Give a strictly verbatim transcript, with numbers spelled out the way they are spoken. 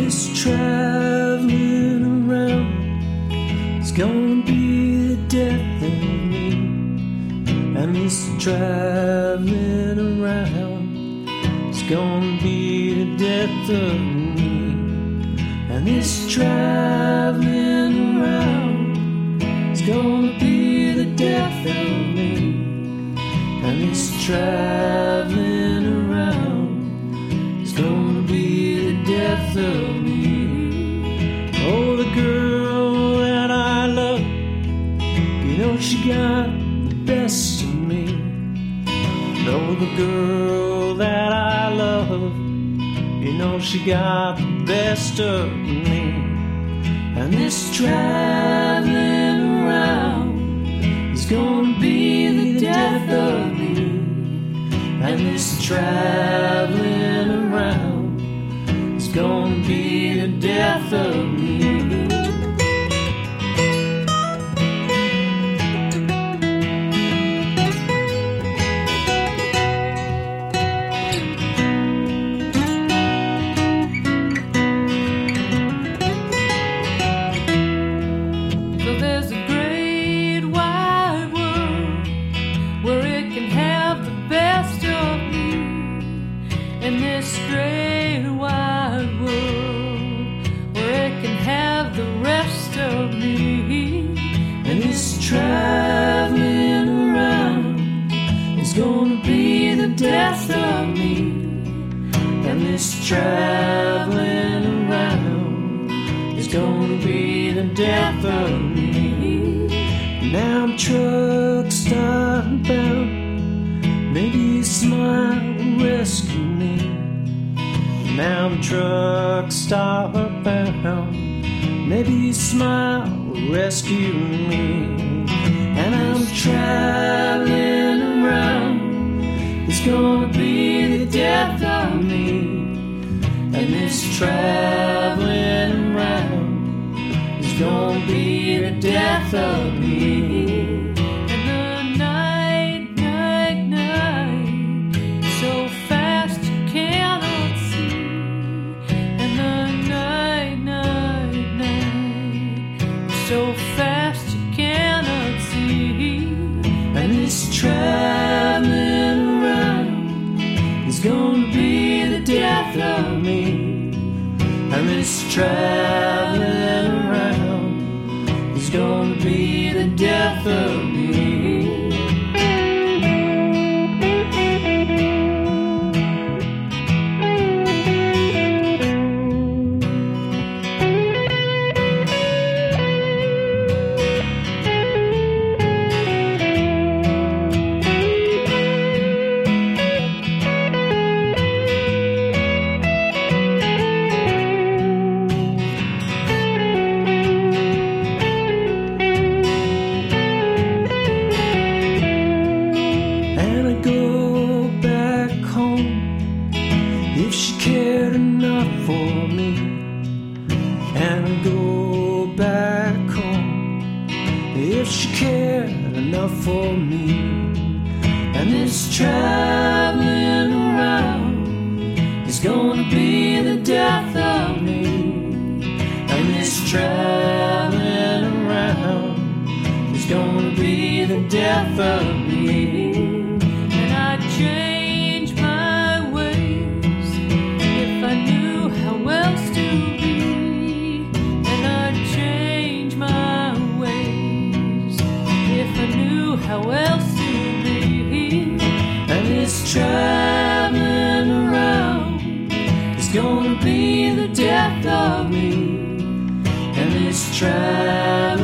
this traveling around is gonna be the death of me. And this traveling around is gonna be the death of me. And this traveling around is gonna be the death of me. And this traveling around is gonna be the death of me. Oh, the girl that I love, you know she got the best of me. Oh, the girl that I love, you know she got the best of me. And this traveling around is gonna be the death of me. And this traveling around is gonna be the death of me. In this great wide world, where it can have the rest of me. And this traveling around is gonna be the death of me. And this traveling around is gonna be the death of me. Now I'm truck stop bound, maybe a smile will rescue me. Now I'm truck stop bound, maybe a smile will rescue me. And I'm traveling around, it's gonna be the death of me. And this traveling around is gonna be the death of me. So fast you cannot see. And this traveling around is gonna be the death of me. And this traveling around is gonna be the death of me. If she cared enough for me, and I'd go back home. If she cared enough for me, and this traveling around is gonna be the death of me. And this traveling around is gonna be the death of me. And I'd change my ways if I knew how else to be. And I'd change my ways if I knew how else to be. And this traveling around is gonna be the death of me. And this traveling